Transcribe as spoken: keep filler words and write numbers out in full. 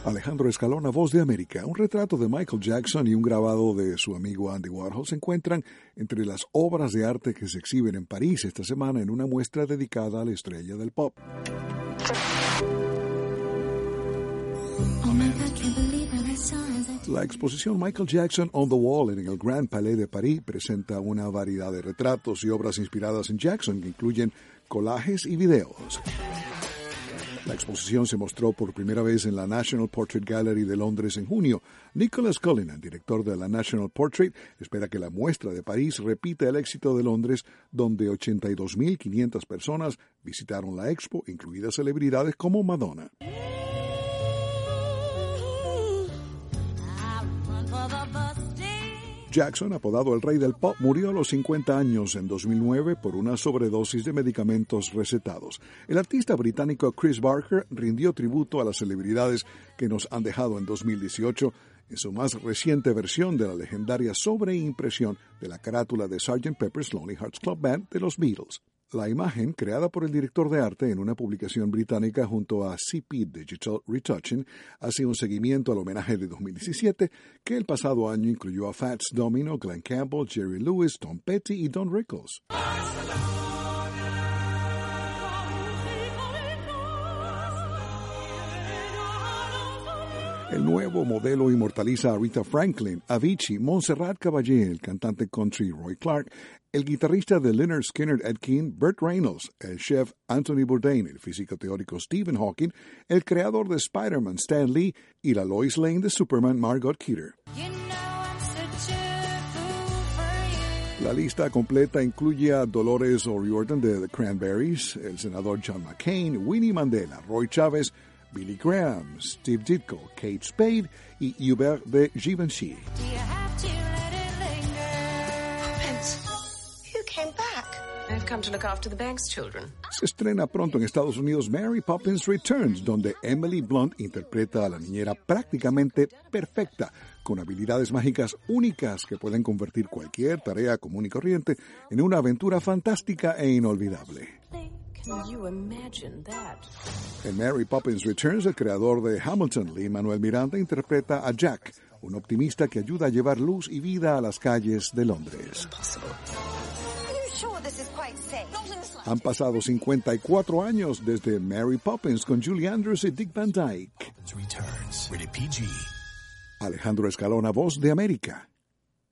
Alejandro Escalona, Voz de América. Un retrato de Michael Jackson y un grabado de su amigo Andy Warhol se encuentran entre las obras de arte que se exhiben en París esta semana en una muestra dedicada a la estrella del pop. La exposición Michael Jackson on the Wall en el Grand Palais de París presenta una variedad de retratos y obras inspiradas en Jackson que incluyen collages y videos. La exposición se mostró por primera vez en la National Portrait Gallery de Londres en junio. Nicholas Cullinan, director de la National Portrait, espera que la muestra de París repita el éxito de Londres, donde ochenta y dos mil quinientas personas visitaron la expo, incluidas celebridades como Madonna. Jackson, apodado el Rey del Pop, murió a los cincuenta años en dos mil nueve por una sobredosis de medicamentos recetados. El artista británico Chris Barker rindió tributo a las celebridades que nos han dejado en dos mil dieciocho en su más reciente versión de la legendaria sobreimpresión de la carátula de sergeant Pepper's Lonely Hearts Club Band de los Beatles. La imagen, creada por el director de arte en una publicación británica junto a C P Digital Retouching, hace un seguimiento al homenaje de dos mil diecisiete que el pasado año incluyó a Fats Domino, Glenn Campbell, Jerry Lewis, Tom Petty y Don Rickles. El nuevo modelo inmortaliza a Rita Franklin, Avicii, Montserrat Caballé, el cantante country Roy Clark, el guitarrista de Lynyrd Skynyrd Ed Keane, Burt Reynolds, el chef Anthony Bourdain, el físico teórico Stephen Hawking, el creador de Spider-Man Stan Lee y la Lois Lane de Superman Margot Kidder. La lista completa incluye a Dolores O'Riordan de The Cranberries, el senador John McCain, Winnie Mandela, Roy Chávez, Billy Graham, Steve Ditko, Kate Spade y Hubert de Givenchy. Se estrena pronto en Estados Unidos Mary Poppins Returns, donde Emily Blunt interpreta a la niñera prácticamente perfecta, con habilidades mágicas únicas que pueden convertir cualquier tarea común y corriente en una aventura fantástica e inolvidable. En Mary Poppins Returns, el creador de Hamilton, Lin-Manuel Miranda, interpreta a Jack, un optimista que ayuda a llevar luz y vida a las calles de Londres. Han pasado cincuenta y cuatro años desde Mary Poppins con Julie Andrews y Dick Van Dyke. Alejandro Escalona, Voz de América.